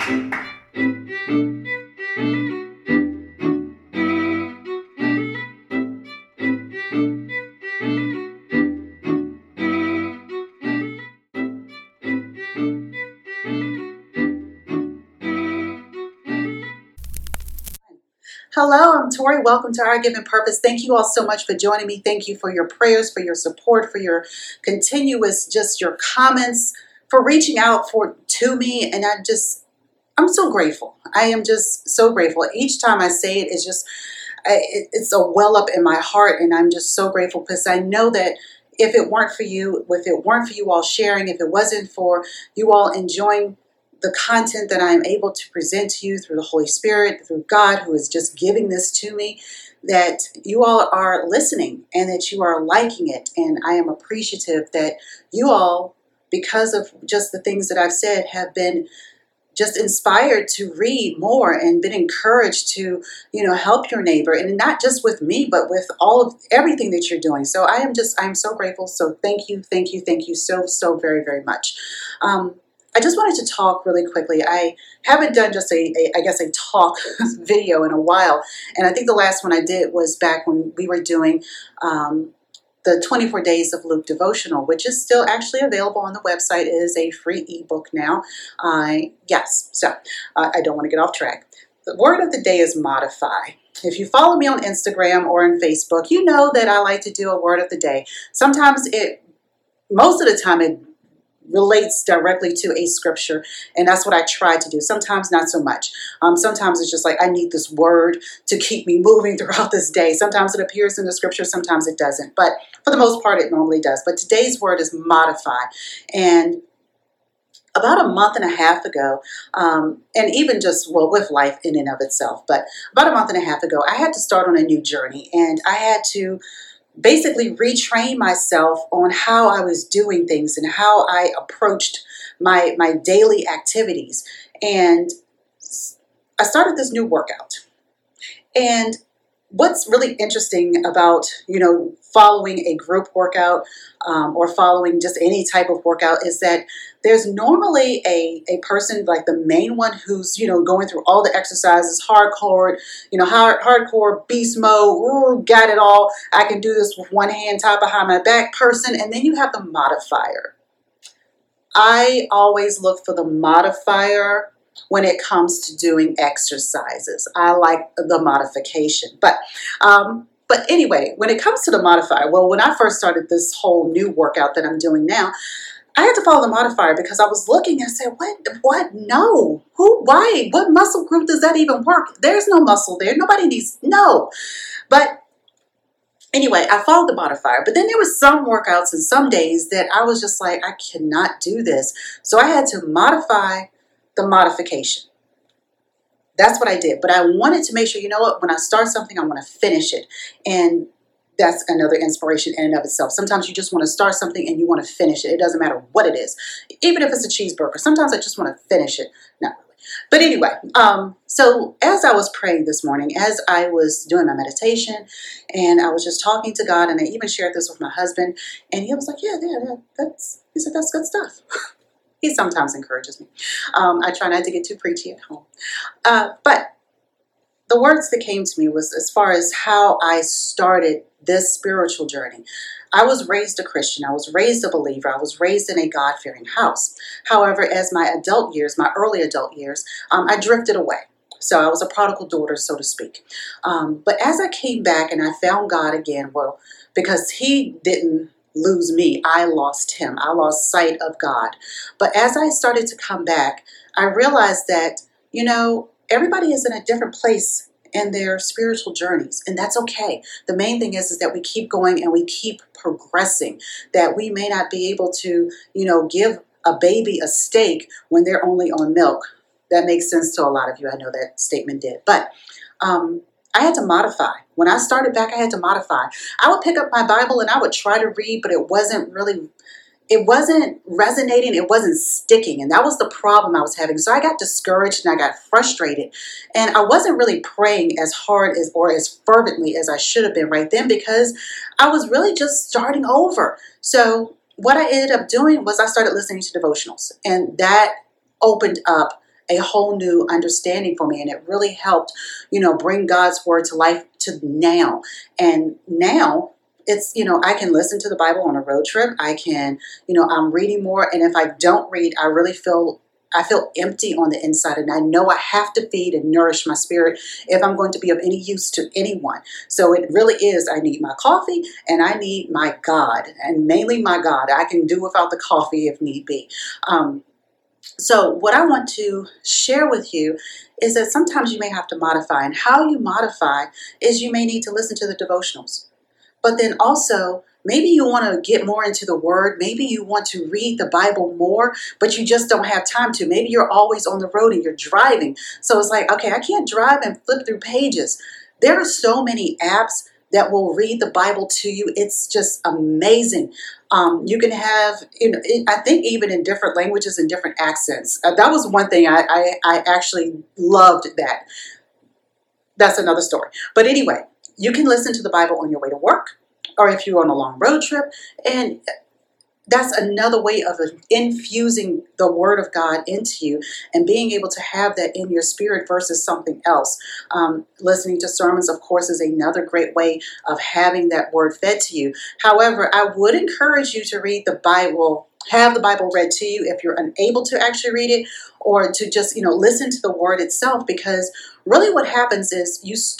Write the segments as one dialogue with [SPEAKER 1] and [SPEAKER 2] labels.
[SPEAKER 1] Hello, I'm Tori. Welcome to Our Given Purpose. Thank you all so much for joining me. Thank you for your prayers, for your support, for your continuous, just your comments, for reaching out to me. And I'm so grateful. I am just so grateful. Each time I say it, it's a well up in my heart. And I'm just so grateful because I know that if it weren't for you all sharing, if it wasn't for you all enjoying the content that I am able to present to you through the Holy Spirit, through God, who is just giving this to me, that you all are listening and that you are liking it. And I am appreciative that you all, because of just the things that I've said, have been just inspired to read more and been encouraged to, help your neighbor, and not just with me, but with all of everything that you're doing. So I'm so grateful. So thank you so very, very much. I just wanted to talk really quickly. I haven't done just a talk video in a while. And I think the last one I did was back when we were doing the 24 Days of Luke devotional, which is still actually available on the website. It is a free ebook now. I don't want to get off track. The word of the day is modify. If you follow me on Instagram or on Facebook, you know that I like to do a word of the day. Most of the time it relates directly to a scripture, and that's what I try to do. Sometimes not so much. Sometimes it's just like I need this word to keep me moving throughout this day. Sometimes it appears in the scripture, sometimes it doesn't, but for the most part it normally does. But today's word is modify. And about a month and a half ago, and even with life in and of itself, but about a month and a half ago, I had to start on a new journey, and I had to basically retrain myself on how I was doing things and how I approached my daily activities. And I started this new workout. And what's really interesting about, following a group workout or following just any type of workout is that there's normally a person, like the main one, who's, going through all the exercises, hardcore, hardcore beast mode, ooh, got it all. I can do this with one hand tied behind my back person. And then you have the modifier. I always look for the modifier when it comes to doing exercises. I like the modification. But anyway, when it comes to the modifier, well, when I first started this whole new workout that I'm doing now, I had to follow the modifier because I was looking and said, what? No. Who? Why? What muscle group does that even work? There's no muscle there. Nobody needs, no. But anyway, I followed the modifier. But then there was some workouts and some days that I was just like, I cannot do this. So I had to modify the modification. That's what I did. But I wanted to make sure, when I start something, I want to finish it. And that's another inspiration in and of itself. Sometimes you just want to start something and you want to finish it. It doesn't matter what it is. Even if it's a cheeseburger. Sometimes I just want to finish it. Not really. But anyway, so as I was praying this morning, as I was doing my meditation, and I was just talking to God, and I even shared this with my husband, and he was like, he said, that's good stuff. He sometimes encourages me. I try not to get too preachy at home. But the words that came to me was as far as how I started this spiritual journey. I was raised a Christian. I was raised a believer. I was raised in a God-fearing house. However, as my early adult years, I drifted away. So I was a prodigal daughter, so to speak. But as I came back and I found God again, well, because he didn't lose me, I lost him. I lost sight of God. But as I started to come back, I realized that, everybody is in a different place in their spiritual journeys, and that's okay. The main thing is that we keep going and we keep progressing, that we may not be able to, give a baby a steak when they're only on milk. That makes sense to a lot of you. I know that statement did. But I had to modify. When I started back, I had to modify. I would pick up my Bible and I would try to read, but it wasn't resonating. It wasn't sticking. And that was the problem I was having. So I got discouraged and I got frustrated. And I wasn't really praying as hard or as fervently as I should have been right then, because I was really just starting over. So what I ended up doing was I started listening to devotionals, and that opened up a whole new understanding for me. And it really helped, bring God's word to life to now. And now it's, I can listen to the Bible on a road trip. I can, I'm reading more. And if I don't read, I feel empty on the inside, and I know I have to feed and nourish my spirit if I'm going to be of any use to anyone. So it really is, I need my coffee and I need my God, and mainly my God. I can do without the coffee if need be. So what I want to share with you is that sometimes you may have to modify, and how you modify is you may need to listen to the devotionals. But then also, maybe you want to get more into the word. Maybe you want to read the Bible more, but you just don't have time to. Maybe you're always on the road and you're driving. So it's like, okay, I can't drive and flip through pages. There are so many apps that will read the Bible to you. It's just amazing. You can have, I think even in different languages and different accents. That was one thing I actually loved that. That's another story. But anyway, you can listen to the Bible on your way to work, or if you're on a long road trip, and that's another way of infusing the Word of God into you and being able to have that in your spirit versus something else. Listening to sermons, of course, is another great way of having that Word fed to you. However, I would encourage you to read the Bible, have the Bible read to you if you're unable to actually read it, or to just, listen to the Word itself, because really what happens is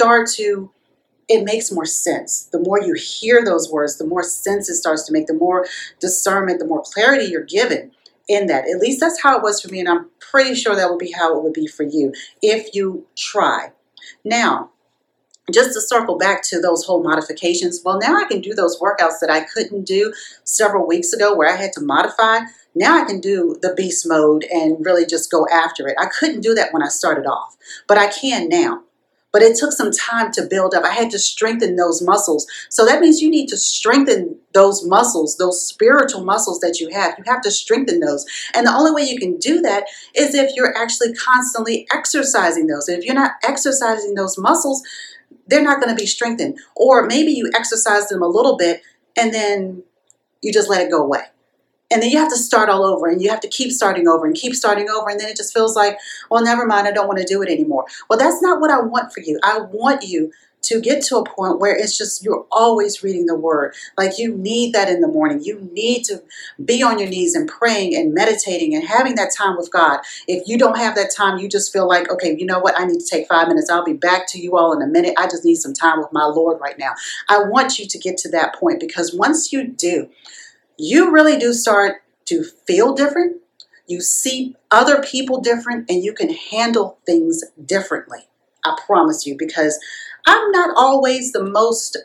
[SPEAKER 1] it makes more sense. The more you hear those words, the more sense it starts to make, the more discernment, the more clarity you're given in that. At least that's how it was for me, and I'm pretty sure that would be how it would be for you if you try. Now, just to circle back to those whole modifications, well, now I can do those workouts that I couldn't do several weeks ago where I had to modify. Now I can do the beast mode and really just go after it. I couldn't do that when I started off, but I can now. But it took some time to build up. I had to strengthen those muscles. So that means you need to strengthen those muscles, those spiritual muscles that you have. You have to strengthen those. And the only way you can do that is if you're actually constantly exercising those. And if you're not exercising those muscles, they're not going to be strengthened. Or maybe you exercise them a little bit and then you just let it go away. And then you have to start all over, and you have to keep starting over and keep starting over. And then it just feels like, well, never mind, I don't want to do it anymore. Well, that's not what I want for you. I want you to get to a point where it's just, you're always reading the word. Like, you need that in the morning. You need to be on your knees and praying and meditating and having that time with God. If you don't have that time, you just feel like, okay, you know what? I need to take 5 minutes. I'll be back to you all in a minute. I just need some time with my Lord right now. I want you to get to that point, because once you do, you really do start to feel different. You see other people different, and you can handle things differently. I promise you, because I'm not always the most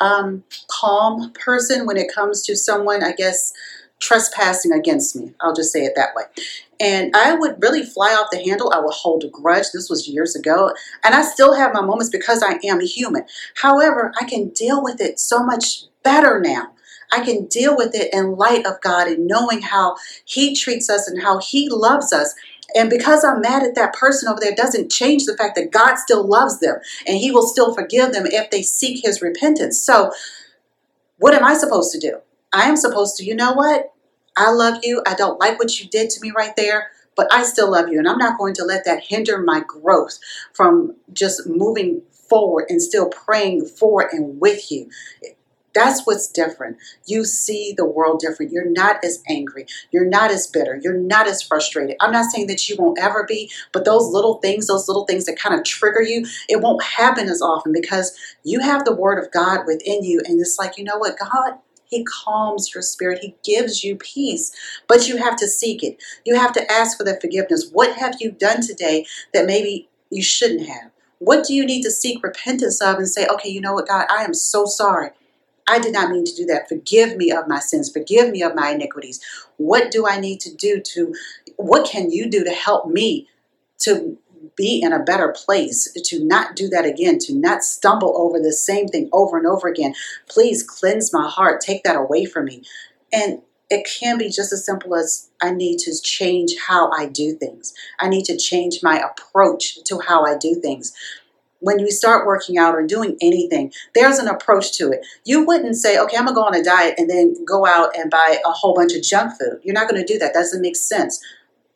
[SPEAKER 1] calm person when it comes to someone, I guess, trespassing against me. I'll just say it that way. And I would really fly off the handle. I would hold a grudge. This was years ago. And I still have my moments because I am a human. However, I can deal with it so much better now. I can deal with it in light of God and knowing how He treats us and how He loves us. And because I'm mad at that person over there doesn't change the fact that God still loves them and He will still forgive them if they seek His repentance. So what am I supposed to do? I am supposed to, you know what? I love you. I don't like what you did to me right there, but I still love you. And I'm not going to let that hinder my growth from just moving forward and still praying for and with you. That's what's different. You see the world different. You're not as angry. You're not as bitter. You're not as frustrated. I'm not saying that you won't ever be, but those little things that kind of trigger you, it won't happen as often because you have the Word of God within you. And it's like, you know what, God, He calms your spirit. He gives you peace, but you have to seek it. You have to ask for that forgiveness. What have you done today that maybe you shouldn't have? What do you need to seek repentance of and say, okay, you know what, God, I am so sorry. I did not mean to do that. Forgive me of my sins. Forgive me of my iniquities. What do I need to do what can you do to help me to be in a better place, to not do that again, to not stumble over the same thing over and over again? Please cleanse my heart. Take that away from me. And it can be just as simple as I need to change how I do things. I need to change my approach to how I do things. When you start working out or doing anything, there's an approach to it. You wouldn't say, okay, I'm going to go on a diet and then go out and buy a whole bunch of junk food. You're not going to do that. That doesn't make sense.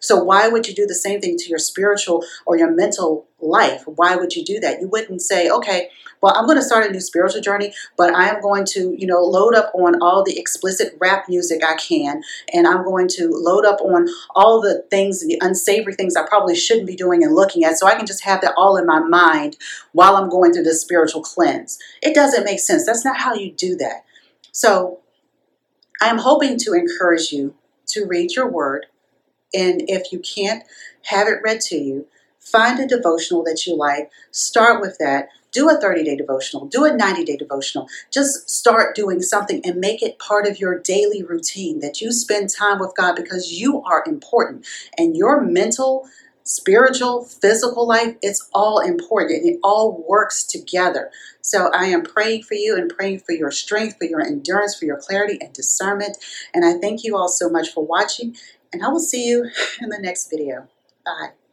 [SPEAKER 1] So why would you do the same thing to your spiritual or your mental life? Why would you do that? You wouldn't say, okay, well, I'm going to start a new spiritual journey, but I am going to, load up on all the explicit rap music I can, and I'm going to load up on all the things, the unsavory things I probably shouldn't be doing and looking at, so I can just have that all in my mind while I'm going through this spiritual cleanse. It doesn't make sense. That's not how you do that. So I'm hoping to encourage you to read your word. And if you can't have it read to you, find a devotional that you like. Start with that. Do a 30-day devotional. Do a 90-day devotional. Just start doing something and make it part of your daily routine, that you spend time with God, because you are important. And your mental, spiritual, physical life, it's all important. And it all works together. So I am praying for you and praying for your strength, for your endurance, for your clarity and discernment. And I thank you all so much for watching. And I will see you in the next video. Bye.